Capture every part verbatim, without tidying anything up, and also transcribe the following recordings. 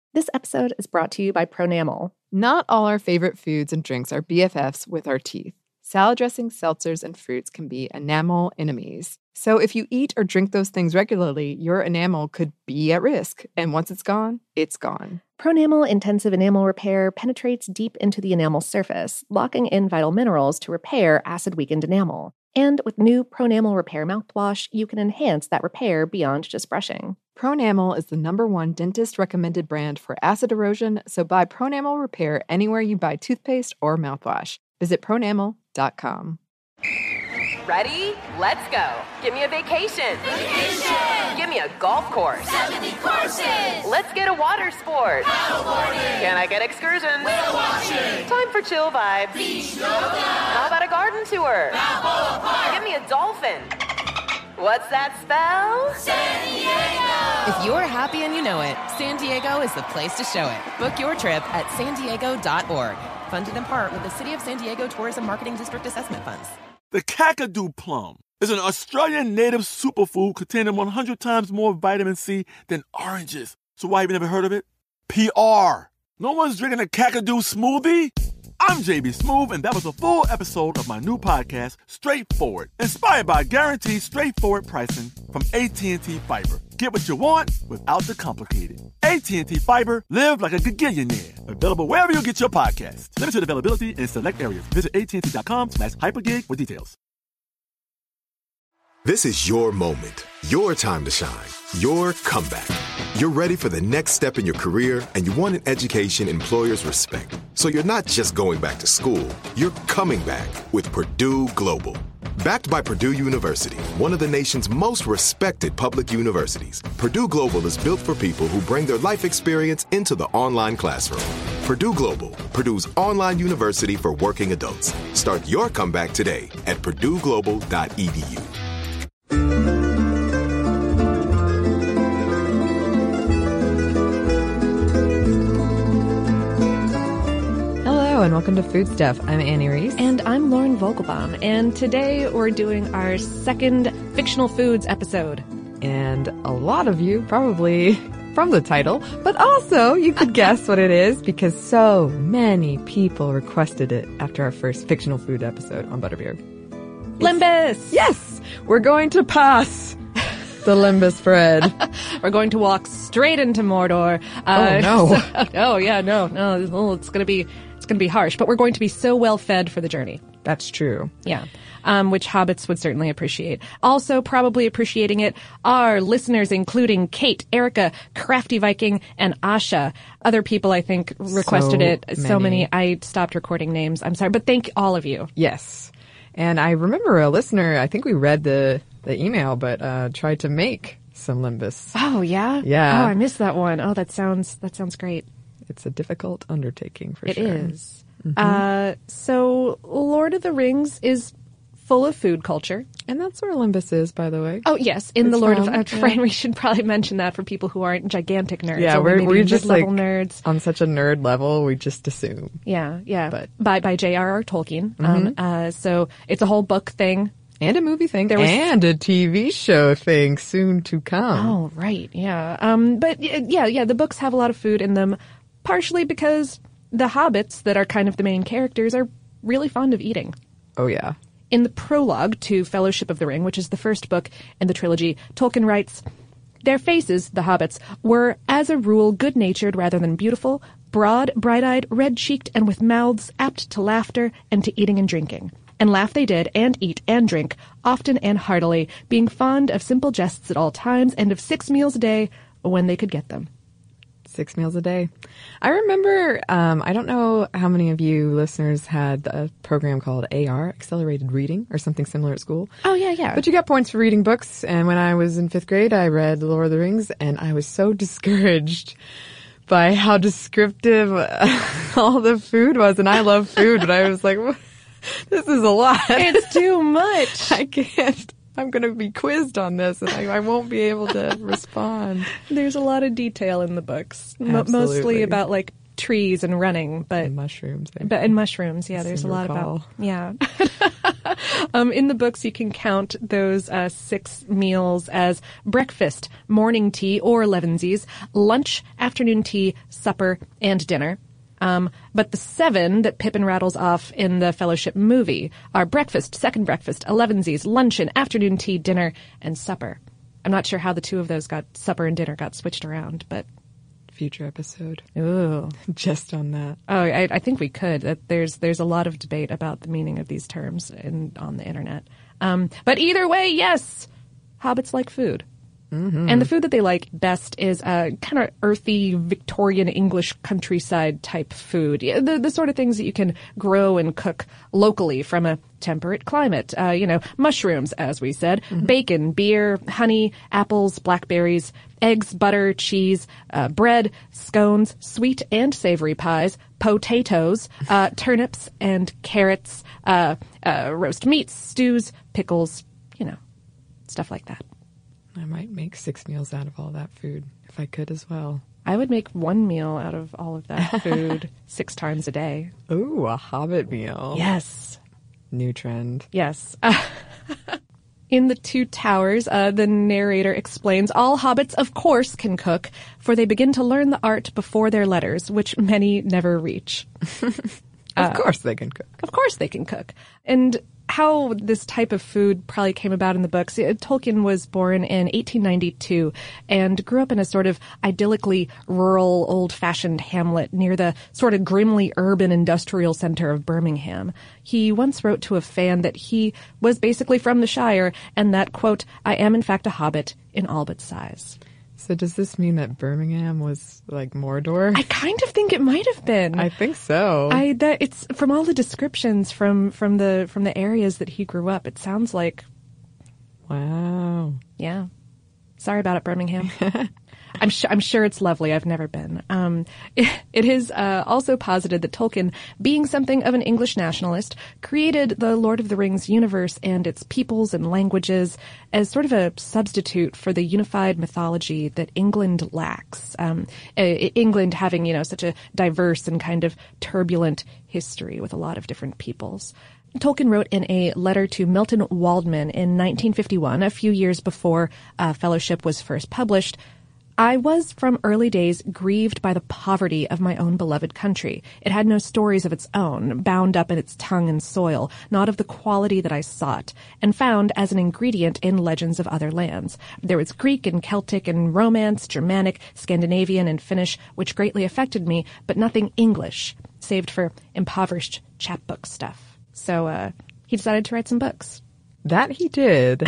This episode is brought to you by Pronamel. Not all our favorite foods and drinks are B F Fs with our teeth. Salad dressings, seltzers, and fruits can be enamel enemies. So if you eat or drink those things regularly, your enamel could be at risk. And once it's gone, it's gone. Pronamel Intensive Enamel Repair penetrates deep into the enamel surface, locking in vital minerals to repair acid-weakened enamel. And with new Pronamel Repair mouthwash, you can enhance that repair beyond just brushing. Pronamel is the number one dentist-recommended brand for acid erosion, so buy Pronamel Repair anywhere you buy toothpaste or mouthwash. Visit pronamel dot com. Ready? Let's go. Give me a vacation. Vacation! Give me a golf course. seventy courses! Let's get a water sport. Paddleboarding! Can I get excursions? Whale watching! Time for chill vibes. Beach yoga! How about a garden tour? Balboa Park! Give me a dolphin. What's that spell? San Diego! If you're happy and you know it, San Diego is the place to show it. Book your trip at san diego dot org. Funded in part with the City of San Diego Tourism Marketing District Assessment Funds. The Kakadu plum is an Australian native superfood containing one hundred times more vitamin C than oranges. So why have you never heard of it? P R. No one's drinking a Kakadu smoothie? I'm J B Smoove, and that was a full episode of my new podcast, Straightforward, inspired by guaranteed straightforward pricing from A T and T Fiber. Get what you want without the complicated. A T and T Fiber, live like a gigillionaire. Available wherever you get your podcasts. Limited availability in select areas. Visit A T and T dot com slash hypergig for details. This is your moment, your time to shine, your comeback. You're ready for the next step in your career, and you want an education employers respect. So you're not just going back to school, you're coming back with Purdue Global. Backed by Purdue University, one of the nation's most respected public universities, Purdue Global is built for people who bring their life experience into the online classroom. Purdue Global, Purdue's online university for working adults. Start your comeback today at purdue global dot e d u. Hello and welcome to Food Stuff. I'm Annie Reese. And I'm Lauren Vogelbaum. And today we're doing our second Fictional Foods episode. And a lot of you probably from the title, but also you could guess what it is because so many people requested it after our first Fictional Food episode on Butterbeer. Limbus! Yes! We're going to pass the Limbus spread. We're going to walk straight into Mordor. Uh, oh, no. So, oh, yeah, no, no. Oh, it's going to be it's going to be harsh, but we're going to be so well fed for the journey. That's true. Yeah. Um, which hobbits would certainly appreciate. Also, probably appreciating it are listeners including Kate, Erica, Crafty Viking, and Asha. Other people, I think, requested So it. many. So many. I stopped recording names. I'm sorry, but thank all of you. Yes. And I remember a listener, I think we read the, the email, but uh, tried to make some Limbus. Oh, yeah? Yeah. Oh, I missed that one. Oh, that sounds that sounds great. It's a difficult undertaking for It sure. It is. Mm-hmm. Uh, so, Lord of the Rings is full of food culture. And that's where Limbus is, by the way. Oh, yes. In It's the Lord from, of... Uh, yeah. Right, we should probably mention that for people who aren't gigantic nerds. Yeah, or we're, maybe we're just like mid-level nerds. on such a nerd level, we just assume. Yeah, yeah. But- By, by J R R. Tolkien. Mm-hmm. Um, uh, so, it's a whole book thing. And a movie thing. There was- and a T V show thing soon to come. Oh, right, yeah. Um, but, y- yeah, yeah, the books have a lot of food in them, partially because the hobbits that are kind of the main characters are really fond of eating. Oh, yeah. In the prologue to Fellowship of the Ring, which is the first book in the trilogy, Tolkien writes, "Their faces, the hobbits, were, as a rule, good-natured rather than beautiful, broad, bright-eyed, red-cheeked, and with mouths apt to laughter and to eating and drinking. And laugh they did, and eat, and drink, often and heartily, being fond of simple jests at all times, and of six meals a day when they could get them." Six meals a day. I remember, um, I don't know how many of you listeners had a program called A R, Accelerated Reading, or something similar at school. Oh, yeah, yeah. But you got points for reading books, and when I was in fifth grade, I read The Lord of the Rings, and I was so discouraged by how descriptive all the food was, and I love food, but I was like, this is a lot. It's too much. I can't. I'm going to be quizzed on this, and I, I won't be able to respond. There's a lot of detail in the books, M- Absolutely. mostly about like trees and running, but And mushrooms. I but and mushrooms. Yeah, there's a seem to lot recall. about yeah. um, in the books, you can count those uh, six meals as breakfast, morning tea or elevensies, lunch, afternoon tea, supper, and dinner. Um, but the seven that Pippin rattles off in the Fellowship movie are breakfast, second breakfast, elevensies, luncheon, afternoon tea, dinner, and supper. I'm not sure how the two of those got supper and dinner got switched around, but future episode. Ooh, just on that. Oh, I, I think we could. That there's there's a lot of debate about the meaning of these terms in, on the internet. Um, but either way, yes, hobbits like food. Mm-hmm. And the food that they like best is uh, kind of earthy, Victorian English countryside type food. Yeah, the, the sort of things that you can grow and cook locally from a temperate climate. Uh, you know, mushrooms, as we said, mm-hmm. bacon, beer, honey, apples, blackberries, eggs, butter, cheese, uh, bread, scones, sweet and savory pies, potatoes, uh, turnips and carrots, uh, uh, roast meats, stews, pickles, you know, stuff like that. I might make six meals out of all that food if I could as well. I would make one meal out of all of that food six times a day. Ooh, a hobbit meal. Yes. New trend. Yes. Uh, in The Two Towers, uh, the narrator explains, all hobbits, of course, can cook, for they begin to learn the art before their letters, which many never reach. Of uh, course they can cook. Of course they can cook. And how this type of food probably came about in the books. Tolkien was born in eighteen ninety-two and grew up in a sort of idyllically rural, old-fashioned hamlet near the sort of grimly urban industrial center of Birmingham. He once wrote to a fan that he was basically from the Shire and that, quote, I am in fact a hobbit in all but size. So does this mean that Birmingham was like Mordor? I kind of think it might have been. I think so. I that it's from all the descriptions from from the from the areas that he grew up. It sounds like. Wow. Yeah. Sorry about it, Birmingham. I'm sure I'm sure it's lovely. I've never been. Um, it, it is uh, also posited that Tolkien, being something of an English nationalist, created the Lord of the Rings universe and its peoples and languages as sort of a substitute for the unified mythology that England lacks. Um, uh, England having, you know, such a diverse and kind of turbulent history with a lot of different peoples. Tolkien wrote in a letter to Milton Waldman in nineteen fifty-one, a few years before uh, Fellowship was first published, I was from early days grieved by the poverty of my own beloved country. It had no stories of its own, bound up in its tongue and soil, not of the quality that I sought, and found as an ingredient in legends of other lands. There was Greek and Celtic and Romance, Germanic, Scandinavian, and Finnish, which greatly affected me, but nothing English, saved for impoverished chapbook stuff. So uh, he decided to write some books. That he did.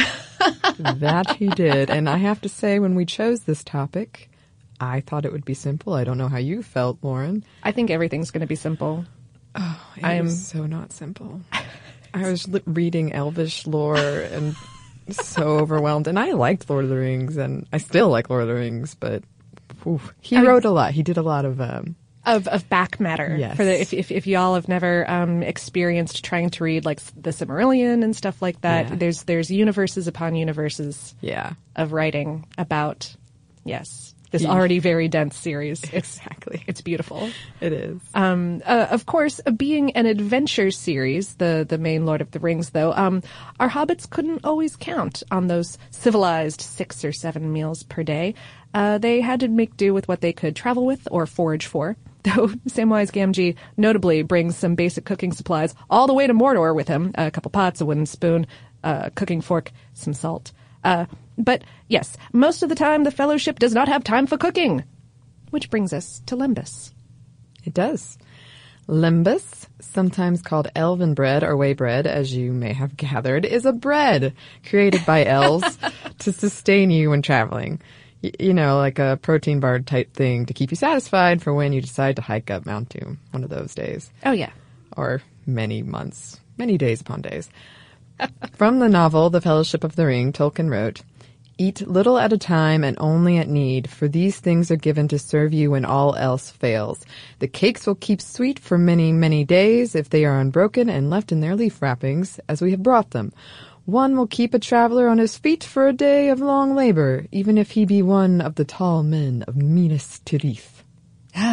That he did. And I have to say, when we chose this topic, I thought it would be simple. I don't know how you felt, Lauren. I think everything's going to be simple. Oh, it I'm was so not simple. I was li- reading Elvish lore and so overwhelmed. And I liked Lord of the Rings, and I still like Lord of the Rings, but whew, he I wrote mean, a lot. He did a lot of... Um, Of of back matter. Yes. For the, if, if if y'all have never um, experienced trying to read like the Silmarillion and stuff like that, Yeah. there's there's universes upon universes yeah. of writing about, yes, this He- already very dense series. It's, Exactly. It's beautiful. It is. Um, uh, of course, uh, being an adventure series, the the main Lord of the Rings, though, um, our hobbits couldn't always count on those civilized six or seven meals per day. Uh, they had to make do with what they could travel with or forage for. Though Samwise Gamgee notably brings some basic cooking supplies all the way to Mordor with him, a couple pots, a wooden spoon, a cooking fork, some salt. Uh, but yes, most of the time the Fellowship does not have time for cooking. Which brings us to Lembas. It does. Lembas, sometimes called elven bread or way bread, as you may have gathered, is a bread created by elves to sustain you when traveling. You know, like a protein bar type thing to keep you satisfied for when you decide to hike up Mount Doom one of those days. Oh, yeah. Or many months, many days upon days. From the novel The Fellowship of the Ring, Tolkien wrote, Eat little at a time and only at need, for these things are given to serve you when all else fails. The cakes will keep sweet for many, many days if they are unbroken and left in their leaf wrappings, as we have brought them. One will keep a traveler on his feet for a day of long labor, even if he be one of the tall men of Minas Tirith. Ah,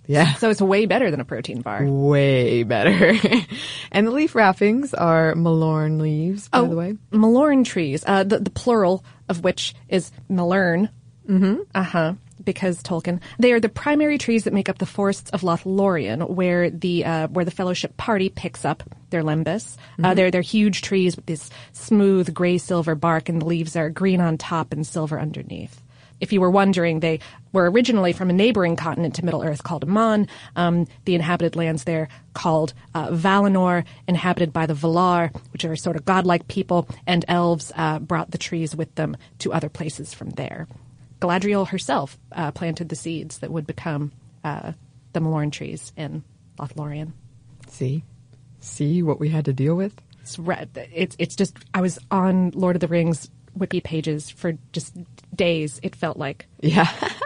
Yeah. So it's way better than a protein bar. Way better. And the leaf wrappings are Malorn leaves, by oh, the way. Malorn trees, uh, the, the plural of which is Malern. Mm-hmm. Uh-huh. Because Tolkien. They are the primary trees that make up the forests of Lothlorien, where the uh, where the Fellowship Party picks up their limbus. Mm-hmm. Uh, they're they're huge trees with this smooth gray silver bark, and the leaves are green on top and silver underneath. If you were wondering, they were originally from a neighboring continent to Middle-earth called Aman. Um, the inhabited lands there called uh, Valinor, inhabited by the Valar, which are sort of godlike people, and elves uh, brought the trees with them to other places from there. Galadriel herself uh, planted the seeds that would become uh, the Malorn trees in Lothlorien. See? See what we had to deal with? It's, it's, it's just, I was on Lord of the Rings wiki pages for just days, it felt like. Yeah.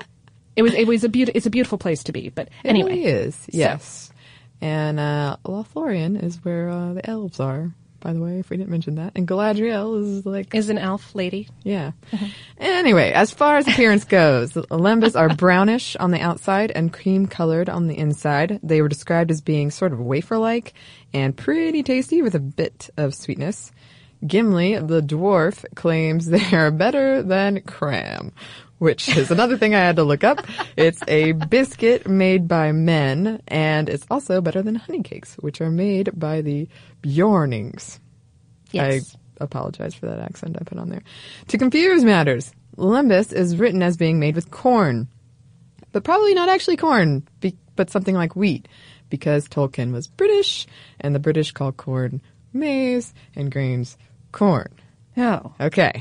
it was it was a beautiful it's a beautiful place to be, but anyway. It really is, yes. So. And uh, Lothlorien is where uh, the elves are, by the way, if we didn't mention that. And Galadriel is like... Is an elf lady. Yeah. Mm-hmm. Anyway, as far as appearance goes, the limbus are brownish on the outside and cream-colored on the inside. They were described as being sort of wafer-like and pretty tasty with a bit of sweetness. Gimli, the dwarf, claims they are better than cram, which is another thing I had to look up. It's a biscuit made by men, and it's also better than honey cakes, which are made by the Bjornings. Yes. I apologize for that accent I put on there. To confuse matters, limbus is written as being made with corn, but probably not actually corn, be- but something like wheat, because Tolkien was British, and the British call corn maize and grains corn. Oh. Okay.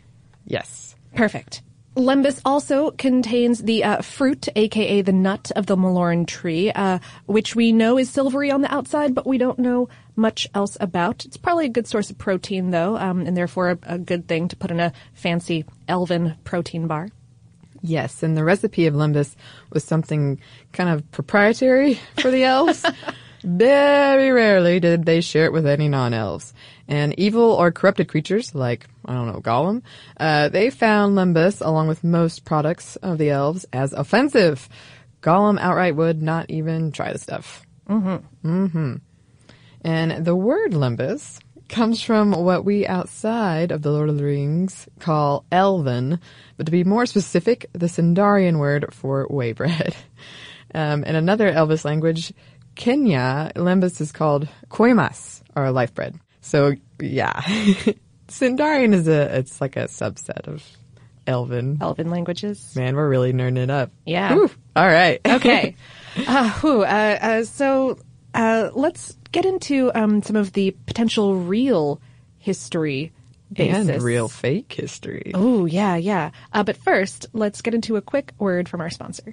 Yes. Perfect. Limbus also contains the uh, fruit, aka the nut of the Malorn tree, uh, which we know is silvery on the outside, but we don't know much else about. It's probably a good source of protein, though, um, and therefore a, a good thing to put in a fancy elven protein bar. Yes, and the recipe of limbus was something kind of proprietary for the elves. Very rarely did they share it with any non-elves. And evil or corrupted creatures, like, I don't know, Gollum, uh, they found limbus, along with most products of the elves, as offensive. Gollum outright would not even try the stuff. Mm-hmm. Mm-hmm. And the word limbus comes from what we outside of the Lord of the Rings call elven, but to be more specific, the Sindarian word for whey bread. Um, in another Elvish language, Kenya, limbus is called koimas, or life bread. So, yeah. Sindarian is a, it's like a subset of Elven. Elven languages. Man, we're really nerding it up. Yeah. Whew. All right. Okay. uh, whew, uh, uh, so, uh, let's get into um, some of the potential real history basis. And real fake history. Oh, yeah, yeah. Uh, but first, let's get into a quick word from our sponsor.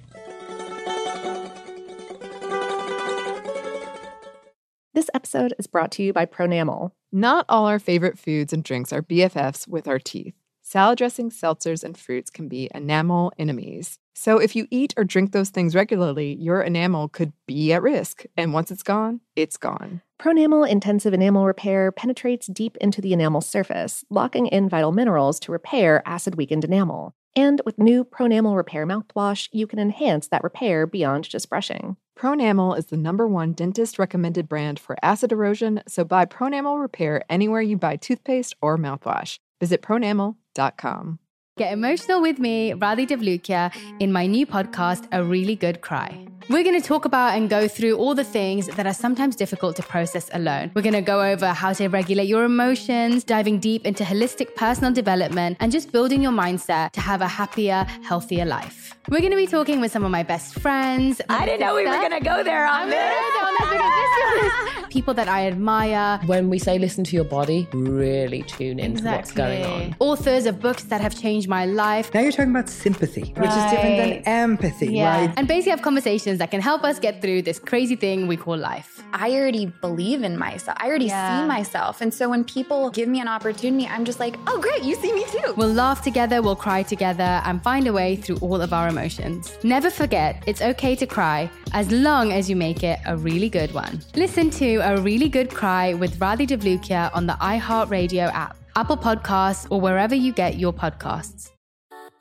This episode is brought to you by Pronamel. Not all our favorite foods and drinks are B F Fs with our teeth. Salad dressings, seltzers, and fruits can be enamel enemies. So if you eat or drink those things regularly, your enamel could be at risk. And once it's gone, it's gone. Pronamel Intensive Enamel Repair penetrates deep into the enamel surface, locking in vital minerals to repair acid-weakened enamel. And with new Pronamel Repair mouthwash, you can enhance that repair beyond just brushing. Pronamel is the number one dentist-recommended brand for acid erosion, so buy Pronamel Repair anywhere you buy toothpaste or mouthwash. Visit pronamel dot com. Get emotional with me, Radhi Devlukia, in my new podcast, A Really Good Cry. We're going to talk about and go through all the things that are sometimes difficult to process alone. We're going to go over how to regulate your emotions, diving deep into holistic personal development, and just building your mindset to have a happier, healthier life. We're going to be talking with some of my best friends. I didn't know we were going to go there on this. People that I admire. When we say listen to your body, really tune into exactly. what's going on. Authors of books that have changed my life. Now you're talking about sympathy, right. which is different than empathy, yeah. right? And basically have conversations that can help us get through this crazy thing we call life. I already believe in myself. I already yeah. see myself. And so when people give me an opportunity, I'm just like, oh, great, you see me too. We'll laugh together, we'll cry together, and find a way through all of our emotions. Never forget, it's okay to cry, as long as you make it a really good one. Listen to A Really Good Cry with Radhi Devlukia on the iHeartRadio app, Apple Podcasts, or wherever you get your podcasts.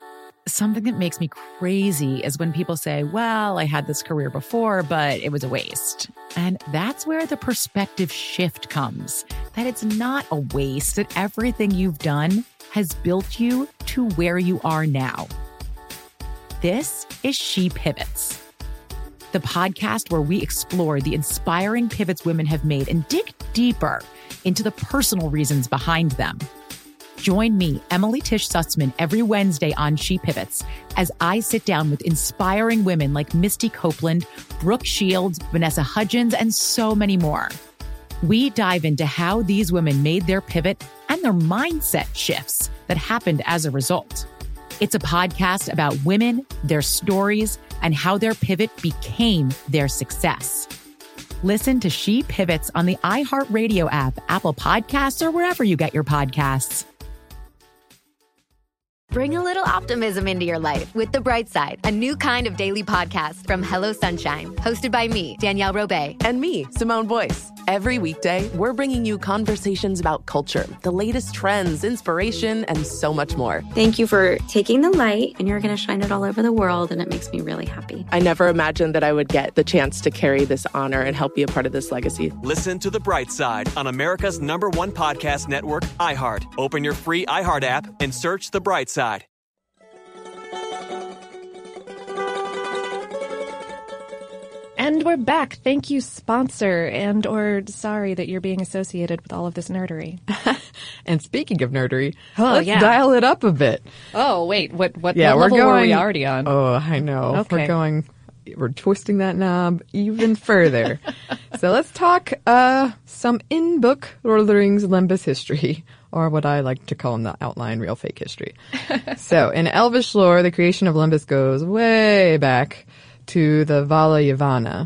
Something that makes me crazy is when people say, well, I had this career before, but it was a waste. And that's where the perspective shift comes, that it's not a waste, that everything you've done has built you to where you are now. This is She Pivots, the podcast where we explore the inspiring pivots women have made and dig deeper into the personal reasons behind them. Join me, Emily Tish Sussman, every Wednesday on She Pivots as I sit down with inspiring women like Misty Copeland, Brooke Shields, Vanessa Hudgens, and so many more. We dive into how these women made their pivot and their mindset shifts that happened as a result. It's a podcast about women, their stories, and how their pivot became their success. Listen to She Pivots on the iHeartRadio app, Apple Podcasts, or wherever you get your podcasts. Bring a little optimism into your life with The Bright Side, a new kind of daily podcast from Hello Sunshine, hosted by me, Danielle Robay. And me, Simone Boyce. Every weekday, we're bringing you conversations about culture, the latest trends, inspiration, and so much more. Thank you for taking the light, and you're going to shine it all over the world, and it makes me really happy. I never imagined that I would get the chance to carry this honor and help be a part of this legacy. Listen to The Bright Side on America's number one podcast network, iHeart. Open your free iHeart app and search The Bright Side. And we're back. Thank you, sponsor, and or sorry that you're being associated with all of this nerdery. And speaking of nerdery, oh, let's yeah. dial it up a bit. Oh, wait. What what, yeah, what we're level going, were we already on? Oh, I know. Okay. We're going, we're twisting that knob even further. So let's talk uh, some in-book Lord of the Rings Lembas history, or what I like to call in the outline real fake history. So in Elvish lore, the creation of Lembas goes way back to the Vala Yavanna.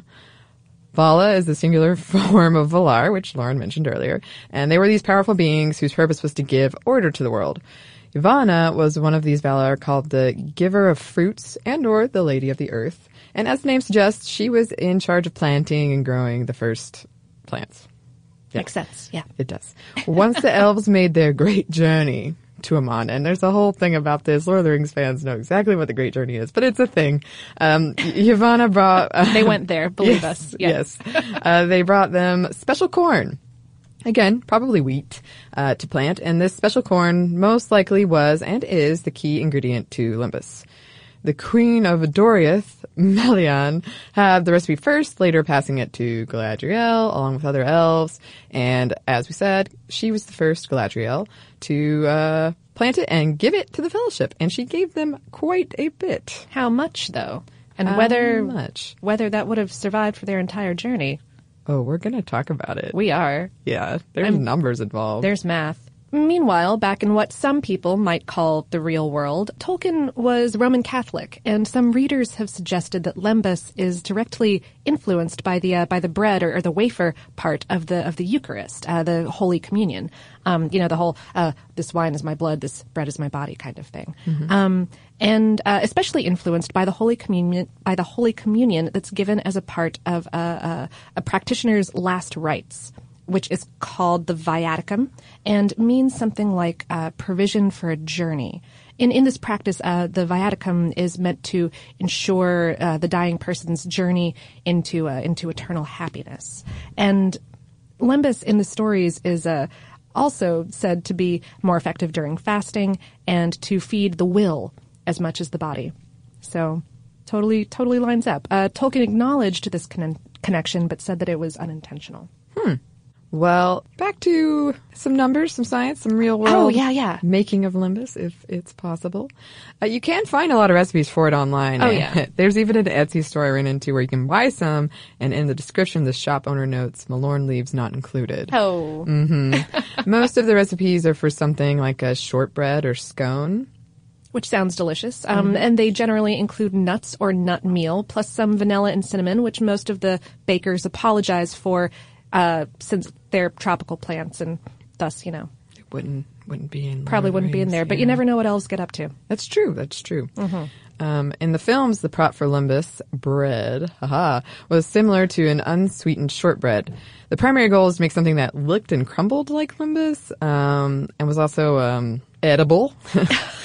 Vala is the singular form of Valar, which Lauren mentioned earlier, and they were these powerful beings whose purpose was to give order to the world. Yavanna was one of these Valar called the Giver of Fruits and or the Lady of the Earth, and as the name suggests, she was in charge of planting and growing the first plants. Yeah. Makes sense, yeah. It does. Once the elves made their great journey to Aman, and there's a whole thing about this. Lord of the Rings fans know exactly what the Great Journey is, but it's a thing. Um, Yavanna brought... Uh, they went there, believe yes, us. Yeah. Yes. uh, they brought them special corn. Again, probably wheat, uh, to plant, and this special corn most likely was and is the key ingredient to Lembas. The Queen of Doriath, Melian, had the recipe first, later passing it to Galadriel, along with other elves. And as we said, she was the first Galadriel to uh, plant it and give it to the Fellowship. And she gave them quite a bit. How much, though? And How whether much? whether that would have survived for their entire journey. Oh, we're going to talk about it. We are. Yeah, there's I'm, numbers involved. There's math. Meanwhile, back in what some people might call the real world, Tolkien was Roman Catholic, and some readers have suggested that Lembas is directly influenced by the uh, by the bread or, or the wafer part of the of the Eucharist, uh, the Holy Communion. Um, you know, the whole uh, "this wine is my blood, this bread is my body" kind of thing. Mm-hmm. Um, and uh, especially influenced by the Holy Communion, by the Holy Communion that's given as a part of uh, uh, a practitioner's last rites, which is called the Viaticum and means something like uh, provision for a journey. In in this practice, uh, the Viaticum is meant to ensure uh, the dying person's journey into uh, into eternal happiness. And Lembas in the stories is uh, also said to be more effective during fasting and to feed the will as much as the body. So totally, totally lines up. Uh, Tolkien acknowledged this con- connection, but said that it was unintentional. Hmm. Well, back to some numbers, some science, some real world oh, yeah, yeah. making of Lembas, if it's possible. Uh, you can find a lot of recipes for it online. Oh, yeah. There's even an Etsy store I ran into where you can buy some, and in the description, the shop owner notes, Malorn leaves not included. Oh. Mm-hmm. Most of the recipes are for something like a shortbread or scone. Which sounds delicious. Um, mm-hmm. And they generally include nuts or nut meal, plus some vanilla and cinnamon, which most of the bakers apologize for, uh, since they're tropical plants and thus, you know. It wouldn't, wouldn't be in Probably wouldn't be in there, but yeah. you never know what elves get up to. That's true, that's true. Mm-hmm. Um, in the films, the prop for Lembas, bread, haha, was similar to an unsweetened shortbread. The primary goal is to make something that looked and crumbled like Lembas, um, and was also, um, edible.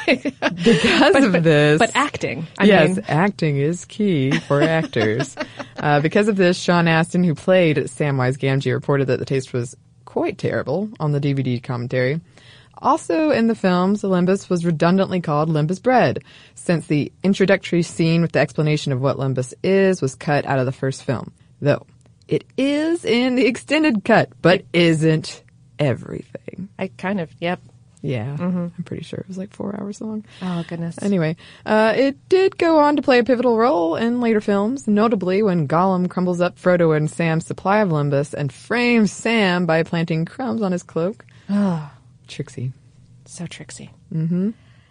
Because but, of but, this. But acting. I yes, mean. acting is key for actors. uh, because of this, Sean Astin, who played Samwise Gamgee, reported that the taste was quite terrible on the D V D commentary. Also in the films, Limbus was redundantly called Limbus bread, since the introductory scene with the explanation of what Limbus is was cut out of the first film. Though, it is in the extended cut, but isn't everything. I kind of, yep. Yeah, mm-hmm. I'm pretty sure it was like four hours long. Oh, goodness. Anyway, uh, it did go on to play a pivotal role in later films, notably when Gollum crumbles up Frodo and Sam's supply of Limbus and frames Sam by planting crumbs on his cloak. Oh. Tricksy. So tricksy. Mm-hmm.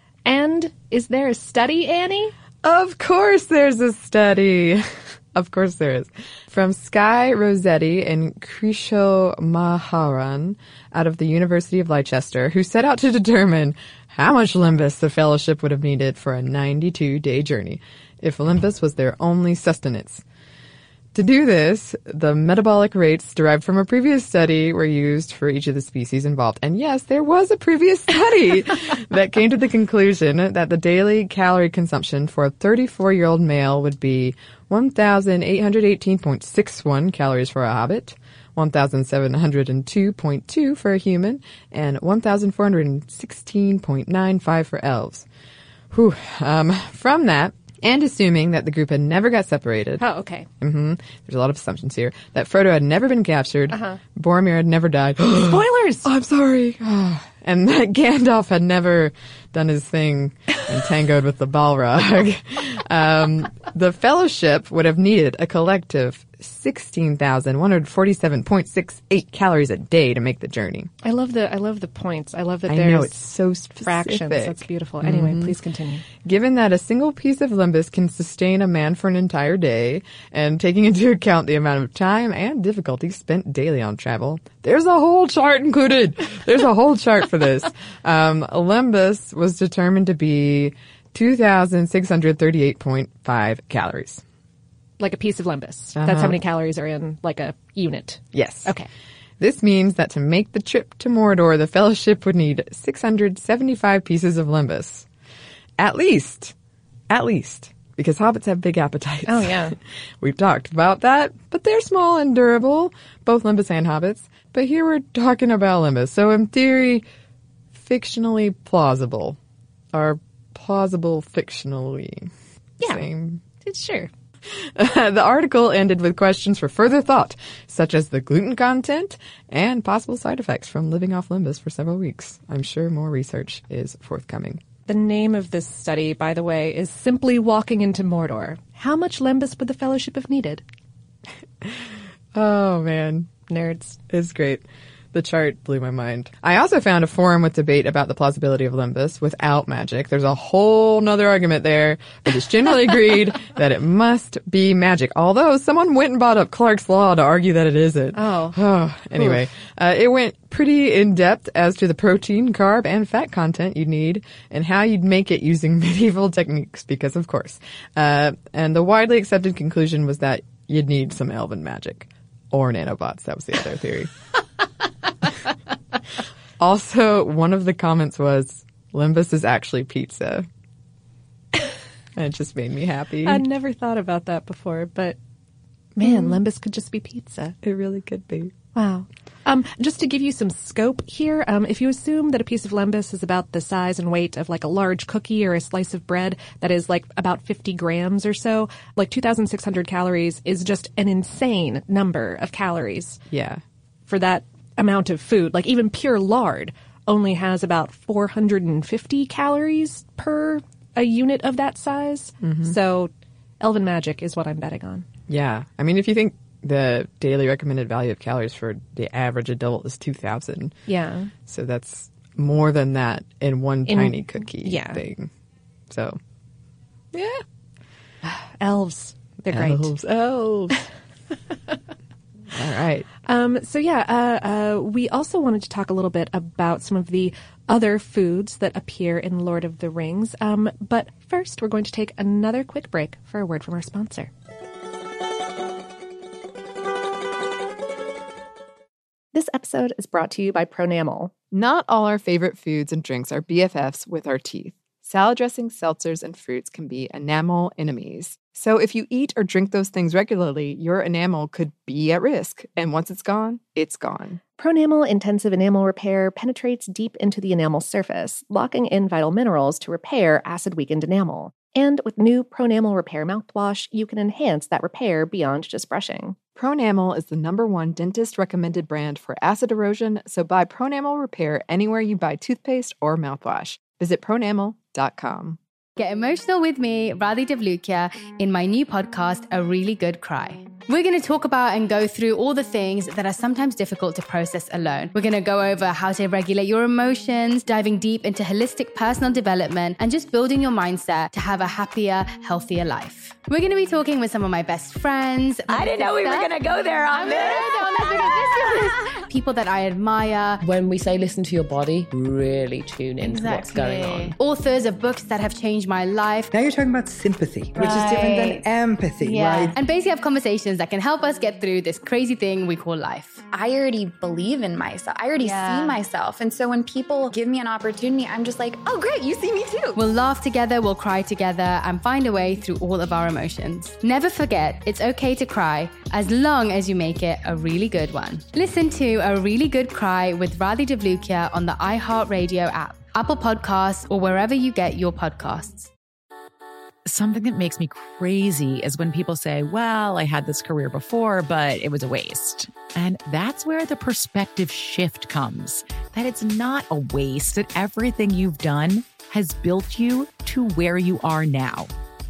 And is there a study, Annie? Of course there's a study. Of course there is. From Sky Rossetti and Krisho Maharan out of the University of Leicester, who set out to determine how much Limbus the Fellowship would have needed for a ninety-two day journey if Limbus was their only sustenance. To do this, the metabolic rates derived from a previous study were used for each of the species involved. And yes, there was a previous study that came to the conclusion that the daily calorie consumption for a thirty-four-year-old male would be one thousand eight hundred eighteen point six one calories for a hobbit, one thousand seven hundred two point two for a human, and one thousand four hundred sixteen point nine five for elves. Whew. Um, from that, and assuming that the group had never got separated. Oh, okay. Mm-hmm. There's a lot of assumptions here. That Frodo had never been captured. Uh-huh. Boromir had never died. Spoilers! Oh, I'm sorry. And that Gandalf had never done his thing and tangoed with the Balrog. um, the Fellowship would have needed a collective sixteen thousand one hundred forty-seven point six eight calories a day to make the journey. I love the I love the points. I love that I there's know, it's so specific. fractions. That's beautiful. Anyway, Mm-hmm. please continue. Given that a single piece of Limbus can sustain a man for an entire day, and taking into account the amount of time and difficulty spent daily on travel, there's a whole chart included. There's a whole chart for this. Um, Limbus was determined to be two thousand six hundred thirty-eight point five calories. Like a piece of Limbus. Uh-huh. That's how many calories are in like a unit. Yes. Okay. This means that to make the trip to Mordor, the Fellowship would need six hundred seventy-five pieces of Limbus. At least. At least. Because hobbits have big appetites. Oh, yeah. We've talked about that, but they're small and durable, both Limbus and hobbits. But here we're talking about Limbus. So in theory, fictionally plausible. Or plausible fictionally. Yeah. Same. Sure. The article ended with questions for further thought, such as the gluten content and possible side effects from living off Limbus for several weeks. I'm sure more research is forthcoming. The name of this study, by the way, is Simply Walking into Mordor. How much Limbus would the Fellowship have needed? Oh, man. Nerds. It's great. The chart blew my mind. I also found a forum with debate about the plausibility of Limbus without magic. There's a whole nother argument there, but it's generally agreed that it must be magic. Although someone went and brought up Clark's Law to argue that it isn't. Oh. oh anyway, uh, it went pretty in-depth as to the protein, carb, and fat content you'd need and how you'd make it using medieval techniques, because of course. Uh, and the widely accepted conclusion was that you'd need some elven magic. Or nanobots. That was the other theory. Also, one of the comments was, Limbus is actually pizza. And it just made me happy. I'd never thought about that before, but man, mm. Limbus could just be pizza. It really could be. Wow. Um, just to give you some scope here, um, if you assume that a piece of Limbus is about the size and weight of like a large cookie or a slice of bread that is like about fifty grams or so, like two thousand six hundred calories is just an insane number of calories. Yeah. For that amount of food. Like even pure lard only has about four hundred fifty calories per a unit of that size. Mm-hmm. So elven magic is what I'm betting on. Yeah. I mean, if you think the daily recommended value of calories for the average adult is two thousand. Yeah. So that's more than that in one in, tiny cookie yeah. thing. So, yeah. Elves. They're elves, great. Elves. All right. Um, so yeah, uh, uh, we also wanted to talk a little bit about some of the other foods that appear in Lord of the Rings. Um, but first, we're going to take another quick break for a word from our sponsor. This episode is brought to you by Pronamel. Not all our favorite foods and drinks are B F Fs with our teeth. Salad dressings, seltzers, and fruits can be enamel enemies. So if you eat or drink those things regularly, your enamel could be at risk. And once it's gone, it's gone. Pronamel Intensive Enamel Repair penetrates deep into the enamel surface, locking in vital minerals to repair acid-weakened enamel. And with new Pronamel Repair mouthwash, you can enhance that repair beyond just brushing. Pronamel is the number one dentist-recommended brand for acid erosion, so buy Pronamel Repair anywhere you buy toothpaste or mouthwash. Visit pronamel dot com. Get emotional with me, Radhi Devlukia, in my new podcast, A Really Good Cry. We're going to talk about and go through all the things that are sometimes difficult to process alone. We're going to go over how to regulate your emotions, diving deep into holistic personal development, and just building your mindset to have a happier, healthier life. We're going to be talking with some of my best friends. I didn't know we were going to go there on this. People that I admire. When we say listen to your body, really tune into Exactly. what's going on. Authors of books that have changed my life. Now you're talking about sympathy, which is different than empathy, Yeah. right? And basically have conversations that can help us get through this crazy thing we call life. I already believe in myself. I already Yeah. see myself. And so when people give me an opportunity, I'm just like, oh, great, you see me too. We'll laugh together, we'll cry together, and find a way through all of our emotions. Never forget, it's okay to cry, as long as you make it a really good one. Listen to A Really Good Cry with Radhi Devlukia on the iHeartRadio app, Apple Podcasts, or wherever you get your podcasts. Something that makes me crazy is when people say, well, I had this career before, but it was a waste. And that's where the perspective shift comes, that it's not a waste, that everything you've done has built you to where you are now.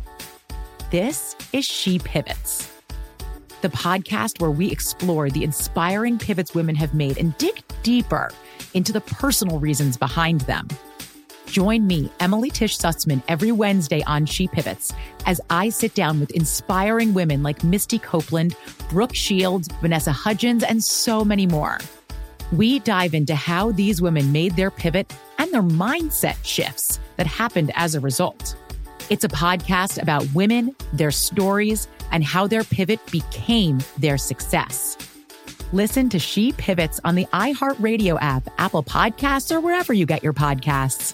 This is She Pivots, the podcast where we explore the inspiring pivots women have made and dig deeper into the personal reasons behind them. Join me, Emily Tish Sussman, every Wednesday on She Pivots as I sit down with inspiring women like Misty Copeland, Brooke Shields, Vanessa Hudgens, and so many more. We dive into how these women made their pivot and their mindset shifts that happened as a result. It's a podcast about women, their stories, and how their pivot became their success. Listen to She Pivots on the iHeartRadio app, Apple Podcasts, or wherever you get your podcasts.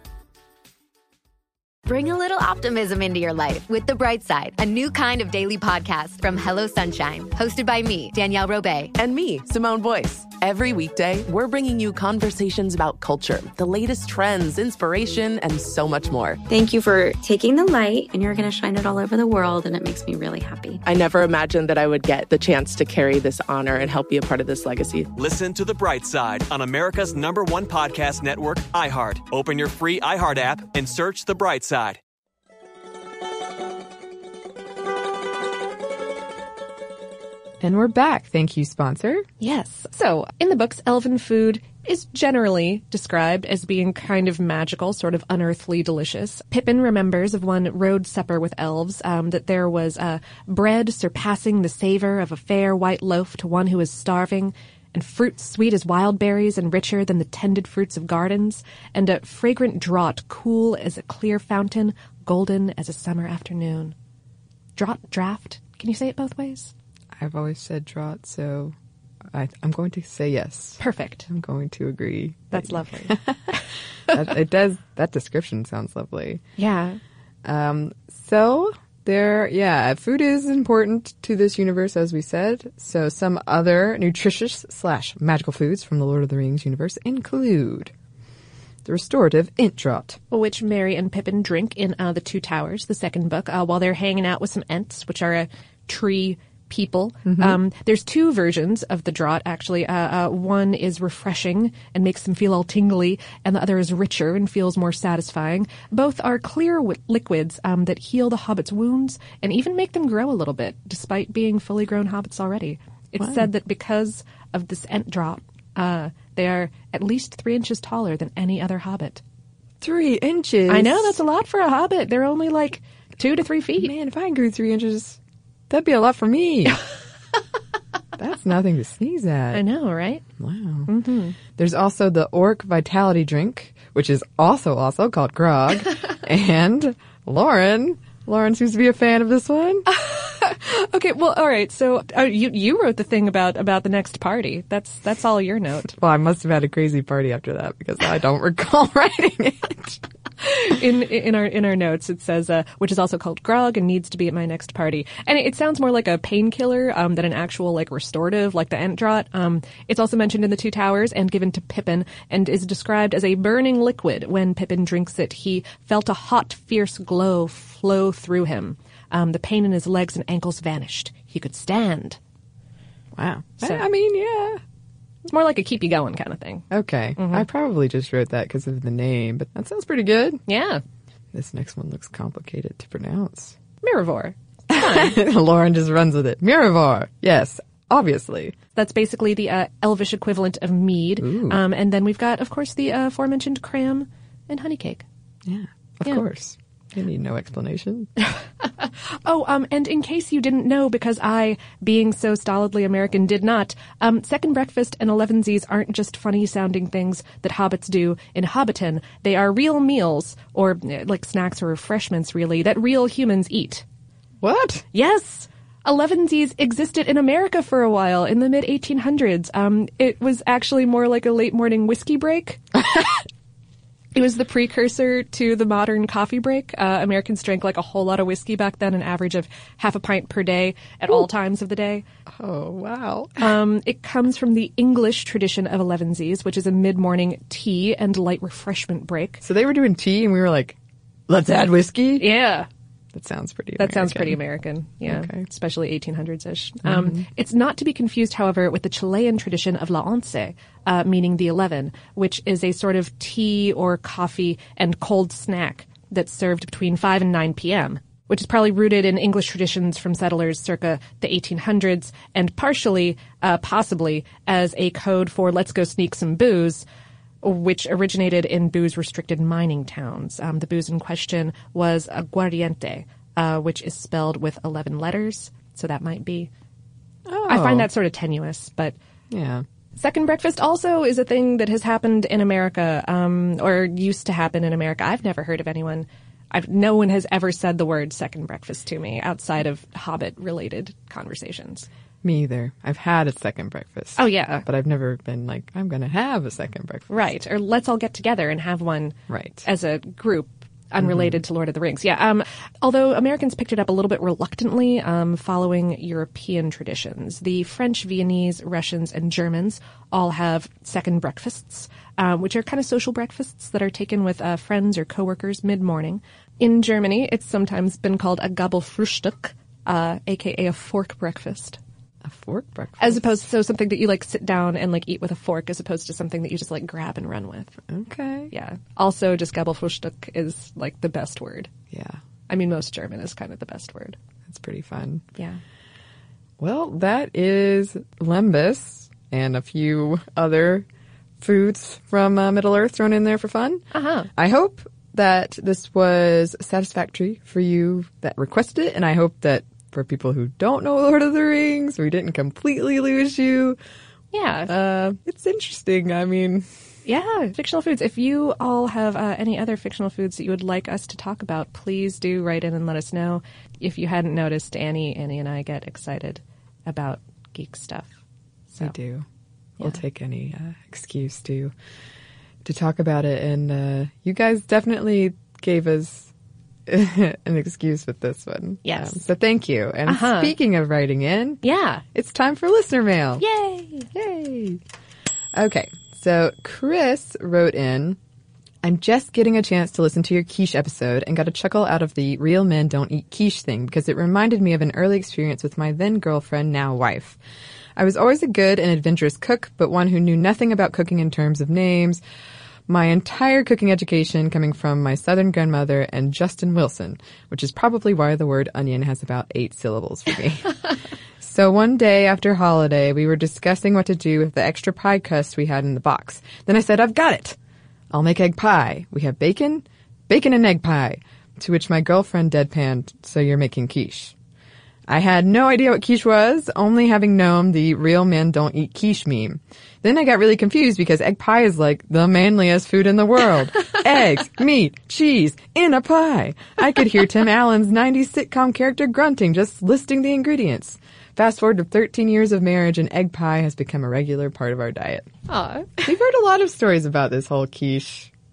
Bring a little optimism into your life with The Bright Side, a new kind of daily podcast from Hello Sunshine, hosted by me, Danielle Robay. And me, Simone Boyce. Every weekday, we're bringing you conversations about culture, the latest trends, inspiration, and so much more. Thank you for taking the light, and you're going to shine it all over the world, and it makes me really happy. I never imagined that I would get the chance to carry this honor and help be a part of this legacy. Listen to The Bright Side on America's number one podcast network, iHeart. Open your free iHeart app and search The Bright Side. And we're back. Thank you, sponsor. Yes. So, in the books, elven food is generally described as being kind of magical, sort of unearthly delicious. Pippin remembers of one road supper with elves, um, that there was uh, bread surpassing the savor of a fair white loaf to one who is starving, and fruits sweet as wild berries and richer than the tended fruits of gardens, and a fragrant draught cool as a clear fountain, golden as a summer afternoon. Draught, draft, can you say it both ways? I've always said draught, so I, I'm going to say yes. Perfect. I'm going to agree. That's lovely. that, it does. That description sounds lovely. Yeah. Um. So there, yeah, food is important to this universe, as we said. So some other nutritious slash magical foods from the Lord of the Rings universe include the restorative Ent draught, which Merry and Pippin drink in uh, The Two Towers, the second book, uh, while they're hanging out with some Ents, which are a tree people. Mm-hmm. Um, there's two versions of the draught, actually. Uh, uh, one is refreshing and makes them feel all tingly, and the other is richer and feels more satisfying. Both are clear w- liquids um, that heal the hobbits' wounds and even make them grow a little bit, despite being fully grown hobbits already. It's wow. said that because of this Ent draught, uh, they are at least three inches taller than any other hobbit. Three inches? I know, that's a lot for a hobbit. They're only like two to three feet. Man, if I grew three inches... that'd be a lot for me. That's nothing to sneeze at. I know, right? Wow. Mm-hmm. There's also the Orc Vitality Drink, which is also also called grog. And Lauren, Lauren seems to be a fan of this one. Okay, well, all right. So uh, you you wrote the thing about about the next party. That's that's all your note. Well, I must have had a crazy party after that because I don't recall writing it. in in our in our notes, it says, uh, which is also called grog and needs to be at my next party. And it, it sounds more like a painkiller um, than an actual like restorative, like the Ent draught. Um, it's also mentioned in the Two Towers and given to Pippin, and is described as a burning liquid. When Pippin drinks it, he felt a hot, fierce glow flow through him. Um, the pain in his legs and ankles vanished. He could stand. Wow. So, I mean, yeah. It's more like a keep you going kind of thing. Okay. Mm-hmm. I probably just wrote that because of the name, but that sounds pretty good. Yeah. This next one looks complicated to pronounce. Miravor. Lauren just runs with it. Miravor. Yes, obviously. That's basically the uh, Elvish equivalent of mead. Um, and then we've got, of course, the uh, aforementioned cram and honey cake. Yeah, of Yeah. course. You need no explanation. Oh, um, and in case you didn't know, because I, being so stolidly American, did not, um, second breakfast and elevensies aren't just funny-sounding things that hobbits do in Hobbiton. They are real meals, or uh, like snacks or refreshments, really, that real humans eat. What? Yes! Elevensies existed in America for a while in the mid eighteen hundreds. Um, it was actually more like a late-morning whiskey break. It was the precursor to the modern coffee break. Uh, Americans drank like a whole lot of whiskey back then, an average of half a pint per day at Ooh. all times of the day. Oh, wow. Um, it comes from the English tradition of elevensies, which is a mid-morning tea and light refreshment break. So they were doing tea and we were like, let's add whiskey? Yeah. That sounds pretty That American. sounds pretty American, yeah, okay. Especially eighteen hundreds-ish. Mm-hmm. Um, it's not to be confused, however, with the Chilean tradition of la once, uh, meaning the eleven, which is a sort of tea or coffee and cold snack that's served between five and nine p.m., which is probably rooted in English traditions from settlers circa the eighteen hundreds and partially, uh, possibly, as a code for let's go sneak some booze, which originated in booze-restricted mining towns. Um, the booze in question was aguardiente, uh, which is spelled with eleven letters, so that might be. Oh. I find that sort of tenuous, but yeah. Second breakfast also is a thing that has happened in America, um, or used to happen in America. I've never heard of anyone. I've, no one has ever said the word second breakfast to me outside of Hobbit-related conversations. Me either. I've had a second breakfast. Oh, yeah. But I've never been like, I'm going to have a second breakfast. Right. Or let's all get together and have one right. as a group unrelated mm-hmm. to Lord of the Rings. Yeah. Um, although Americans picked it up a little bit reluctantly, um, following European traditions. The French, Viennese, Russians, and Germans all have second breakfasts, um, which are kind of social breakfasts that are taken with uh, friends or coworkers mid-morning. In Germany, it's sometimes been called a Gabelfrühstück, uh, aka a fork breakfast. A fork breakfast? As opposed to so something that you like sit down and like eat with a fork as opposed to something that you just like grab and run with. Okay. Yeah. Also, just Gabelfrühstück is like the best word. Yeah. I mean, most German is kind of the best word. That's pretty fun. Yeah. Well, that is lembas and a few other foods from uh, Middle-earth thrown in there for fun. Uh-huh. I hope that this was satisfactory for you that requested it, and I hope that for people who don't know Lord of the Rings, we didn't completely lose you. Yeah. Uh, it's interesting. I mean... Yeah, fictional foods. If you all have uh, any other fictional foods that you would like us to talk about, please do write in and let us know. If you hadn't noticed, Annie, Annie and I get excited about geek stuff. So, we do. Yeah. We'll take any uh, excuse to to talk about it. And uh, you guys definitely gave us an excuse with this one. Yes. Um, so thank you. And uh-huh. speaking of writing in, yeah, it's time for listener mail. Yay! Yay! Okay. So Chris wrote in, I'm just getting a chance to listen to your quiche episode and got a chuckle out of the real men don't eat quiche thing because it reminded me of an early experience with my then girlfriend, now wife. I was always a good and adventurous cook, but one who knew nothing about cooking in terms of names. My entire cooking education coming from my southern grandmother and Justin Wilson, which is probably why the word onion has about eight syllables for me. So one day after holiday, we were discussing what to do with the extra pie crust we had in the box. Then I said, I've got it. I'll make egg pie. We have bacon, bacon and egg pie. To which my girlfriend deadpanned, so you're making quiche. I had no idea what quiche was, only having known the real men don't eat quiche meme. Then I got really confused because egg pie is like the manliest food in the world. Eggs, meat, cheese, in a pie. I could hear Tim Allen's nineties sitcom character grunting, just listing the ingredients. Fast forward to thirteen years of marriage and egg pie has become a regular part of our diet. Aw. We've heard a lot of stories about this whole quiche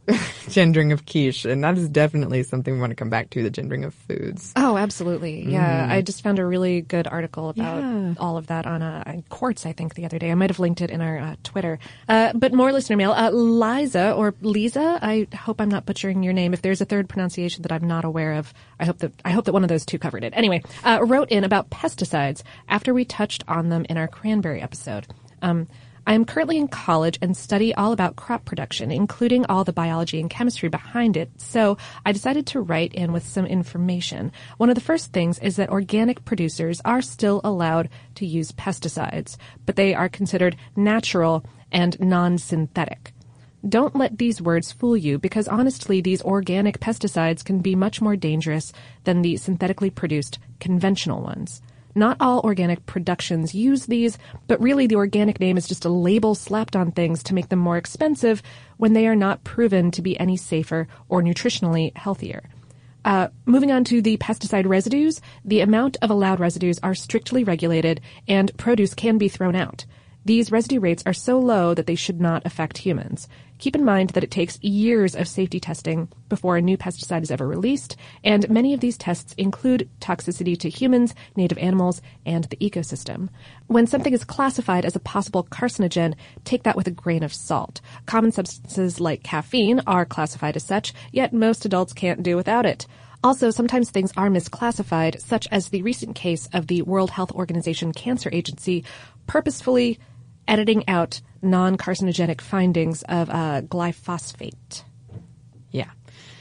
gendering of quiche, and that is definitely something we want to come back to, the gendering of foods. Oh, absolutely. Yeah. Mm. I just found a really good article about Yeah. all of that on uh, Quartz, I think, the other day. I might have linked it in our uh, Twitter. Uh, but more listener mail. Uh, Liza, or Lisa, I hope I'm not butchering your name. If there's a third pronunciation that I'm not aware of, I hope that I hope that one of those two covered it. Anyway, uh, wrote in about pesticides after we touched on them in our cranberry episode. Um, I am currently in college and study all about crop production, including all the biology and chemistry behind it, so I decided to write in with some information. One of the first things is that organic producers are still allowed to use pesticides, but they are considered natural and non-synthetic. Don't let these words fool you, because honestly, these organic pesticides can be much more dangerous than the synthetically produced conventional ones. Not all organic productions use these, but really the organic name is just a label slapped on things to make them more expensive when they are not proven to be any safer or nutritionally healthier. Uh, moving on to the pesticide residues, the amount of allowed residues are strictly regulated and produce can be thrown out. These residue rates are so low that they should not affect humans. Keep in mind that it takes years of safety testing before a new pesticide is ever released, and many of these tests include toxicity to humans, native animals, and the ecosystem. When something is classified as a possible carcinogen, take that with a grain of salt. Common substances like caffeine are classified as such, yet most adults can't do without it. Also, sometimes things are misclassified, such as the recent case of the World Health Organization Cancer Agency purposefully editing out non-carcinogenic findings of uh, glyphosate. Yeah.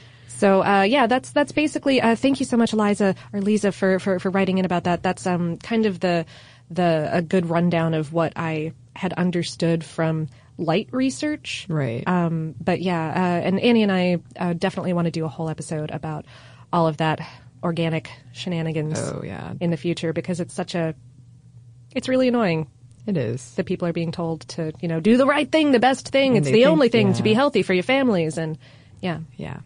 So, uh, yeah, that's that's basically. Uh, thank you so much, Eliza or Lisa, for, for, for writing in about that. That's um kind of the the a good rundown of what I had understood from light research. Right. Um. But yeah, uh, and Annie and I uh, definitely want to do a whole episode about all of that organic shenanigans. Oh, yeah. In the future, because it's such a, it's really annoying. It is. That people are being told to, you know, do the right thing, the best thing. And it's they the think- only thing yeah. to be healthy for your families. And yeah. Yeah.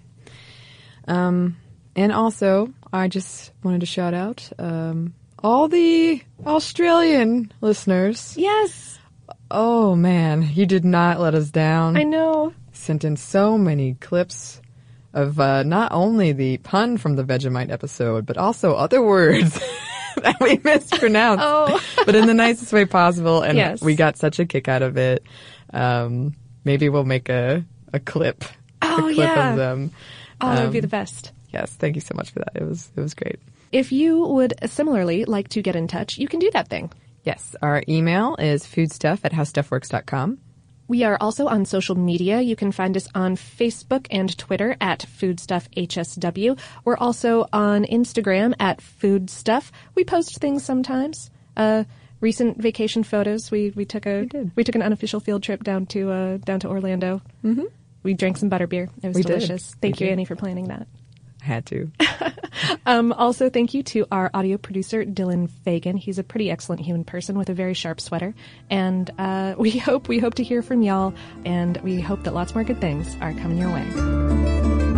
Um, and also, I just wanted to shout out um, all the Australian listeners. Yes. Oh, man. You did not let us down. I know. Sent in so many clips of uh, not only the pun from the Vegemite episode, but also other words that we mispronounced, oh. but in the nicest way possible. And yes. we got such a kick out of it. Um, maybe we'll make a, a clip, oh, a clip yeah. of them. Oh, that would Um, be the best. Yes, thank you so much for that. It was it was great. If you would similarly like to get in touch, you can do that thing. Yes, our email is foodstuff at howstuffworks dot com. We are also on social media. You can find us on Facebook and Twitter at FoodstuffHSW. We're also on Instagram at Foodstuff. We post things sometimes. Uh, recent vacation photos. We we took a we, we took an unofficial field trip down to uh, down to Orlando. Mm-hmm. We drank some butterbeer. It was We delicious. did. Thank We you, did. Annie, for planning that. I had to. Um, also, thank you to our audio producer, Dylan Fagan. He's a pretty excellent human person with a very sharp sweater. And uh, we hope we hope to hear from y'all, and we hope that lots more good things are coming your way.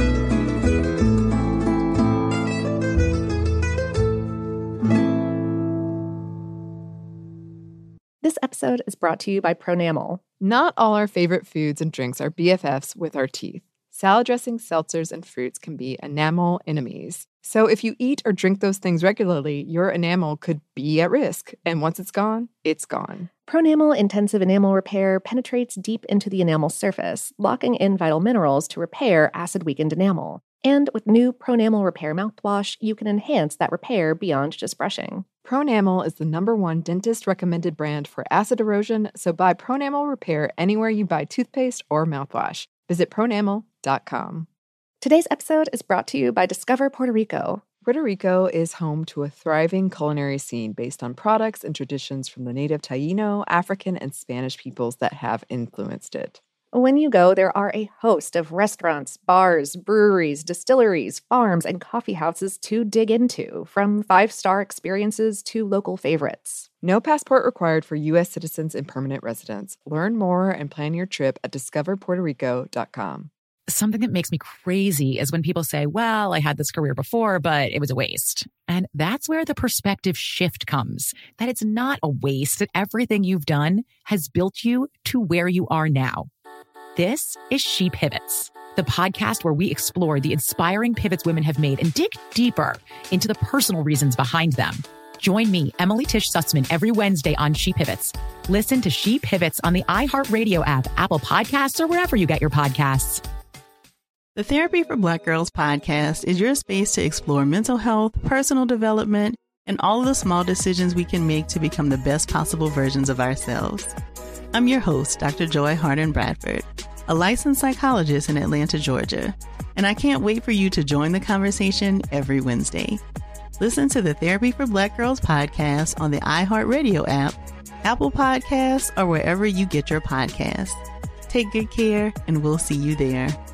This episode is brought to you by Pronamel. Not all our favorite foods and drinks are B F Fs with our teeth. Salad dressings, seltzers, and fruits can be enamel enemies. So if you eat or drink those things regularly, your enamel could be at risk. And once it's gone, it's gone. Pronamel Intensive Enamel Repair penetrates deep into the enamel surface, locking in vital minerals to repair acid-weakened enamel. And with new Pronamel Repair mouthwash, you can enhance that repair beyond just brushing. Pronamel is the number one dentist-recommended brand for acid erosion, so buy Pronamel Repair anywhere you buy toothpaste or mouthwash. Visit pronamel dot com. Today's episode is brought to you by Discover Puerto Rico. Puerto Rico is home to a thriving culinary scene based on products and traditions from the native Taino, African, and Spanish peoples that have influenced it. When you go, there are a host of restaurants, bars, breweries, distilleries, farms, and coffee houses to dig into, from five-star experiences to local favorites. No passport required for U S citizens and permanent residents. Learn more and plan your trip at discover puerto rico dot com. Something that makes me crazy is when people say, well, I had this career before, but it was a waste. And that's where the perspective shift comes, that it's not a waste, that everything you've done has built you to where you are now. This is She Pivots, the podcast where we explore the inspiring pivots women have made and dig deeper into the personal reasons behind them. Join me, Emily Tish Sussman, every Wednesday on She Pivots. Listen to She Pivots on the iHeartRadio app, Apple Podcasts, or wherever you get your podcasts. The Therapy for Black Girls podcast is your space to explore mental health, personal development, and all of the small decisions we can make to become the best possible versions of ourselves. I'm your host, Doctor Joy Harden Bradford, a licensed psychologist in Atlanta, Georgia, and I can't wait for you to join the conversation every Wednesday. Listen to the Therapy for Black Girls podcast on the iHeartRadio app, Apple Podcasts, or wherever you get your podcasts. Take good care, and we'll see you there.